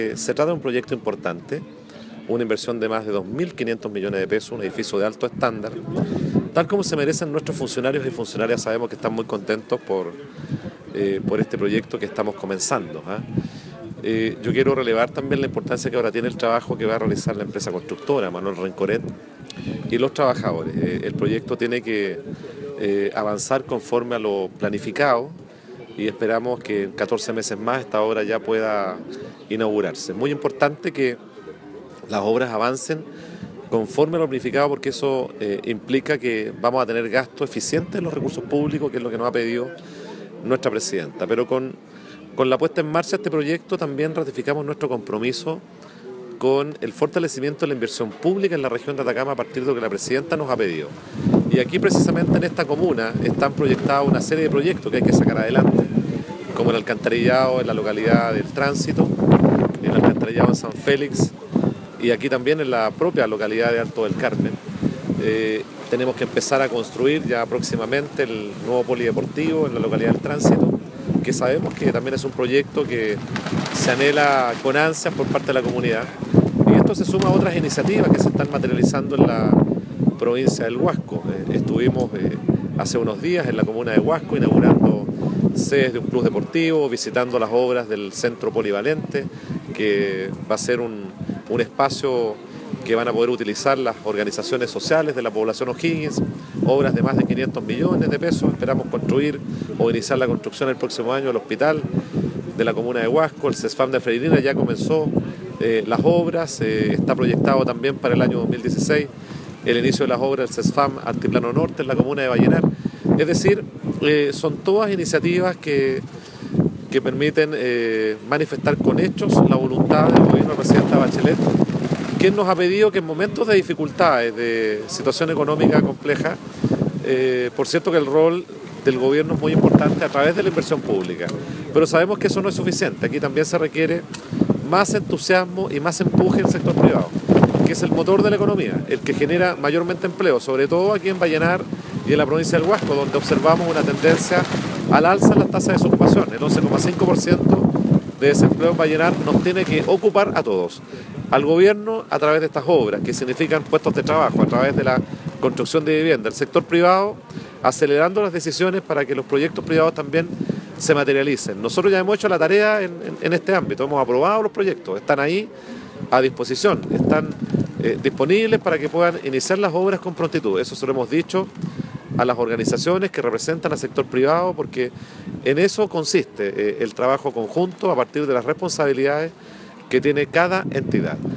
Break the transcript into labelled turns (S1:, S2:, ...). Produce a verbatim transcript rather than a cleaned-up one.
S1: Eh, Se trata de un proyecto importante, una inversión de más de dos mil quinientos millones de pesos, un edificio de alto estándar, tal como se merecen nuestros funcionarios y funcionarias. Sabemos que están muy contentos por, eh, por este proyecto que estamos comenzando. ¿ah? Eh, yo quiero relevar también la importancia que ahora tiene el trabajo que va a realizar la empresa constructora, Manuel Rencoret, y los trabajadores. Eh, el proyecto tiene que eh, avanzar conforme a lo planificado, y esperamos que en catorce meses más esta obra ya pueda inaugurarse. Es muy importante que las obras avancen conforme a lo planificado, porque eso eh, implica que vamos a tener gasto eficiente en los recursos públicos, que es lo que nos ha pedido nuestra presidenta. Pero con, con la puesta en marcha de este proyecto también ratificamos nuestro compromiso con el fortalecimiento de la inversión pública en la región de Atacama a partir de lo que la presidenta nos ha pedido. Y aquí precisamente en esta comuna están proyectados una serie de proyectos que hay que sacar adelante, como el alcantarillado en la localidad del Tránsito, el alcantarillado en San Félix y aquí también en la propia localidad de Alto del Carmen. Eh, tenemos que empezar a construir ya próximamente el nuevo polideportivo en la localidad del Tránsito, que sabemos que también es un proyecto que se anhela con ansias por parte de la comunidad. Y esto se suma a otras iniciativas que se están materializando en la provincia del Huasco. Eh, estuvimos eh, hace unos días en la comuna de Huasco inaugurando sedes de un club deportivo, visitando las obras del centro polivalente, que va a ser un, un espacio que van a poder utilizar las organizaciones sociales de la población O'Higgins, obras de más de quinientos millones de pesos. Esperamos construir o iniciar la construcción el próximo año del hospital de la comuna de Huasco. El CESFAM de Freirina ya comenzó eh, las obras, eh, está proyectado también para el año dos mil dieciséis el inicio de las obras del CESFAM Altiplano Norte en la comuna de Vallenar. Es decir, eh, son todas iniciativas que, que permiten eh, manifestar con hechos la voluntad del gobierno de la presidenta Bachelet, quien nos ha pedido que en momentos de dificultades, de situación económica compleja, eh, por cierto que el rol del gobierno es muy importante a través de la inversión pública, pero sabemos que eso no es suficiente. Aquí también se requiere más entusiasmo y más empuje en el sector privado, que es el motor de la economía, el que genera mayormente empleo, sobre todo aquí en Vallenar y en la provincia del Huasco, donde observamos una tendencia al alza en las tasas de desocupación. El once coma cinco por ciento de desempleo en Vallenar nos tiene que ocupar a todos. Al gobierno a través de estas obras, que significan puestos de trabajo, a través de la construcción de vivienda, el sector privado acelerando las decisiones para que los proyectos privados también se materialicen. Nosotros ya hemos hecho la tarea en, en, en este ámbito, hemos aprobado los proyectos, están ahí a disposición, están eh, disponibles para que puedan iniciar las obras con prontitud. Eso se lo hemos dicho a las organizaciones que representan al sector privado, porque en eso consiste eh, el trabajo conjunto a partir de las responsabilidades que tiene cada entidad.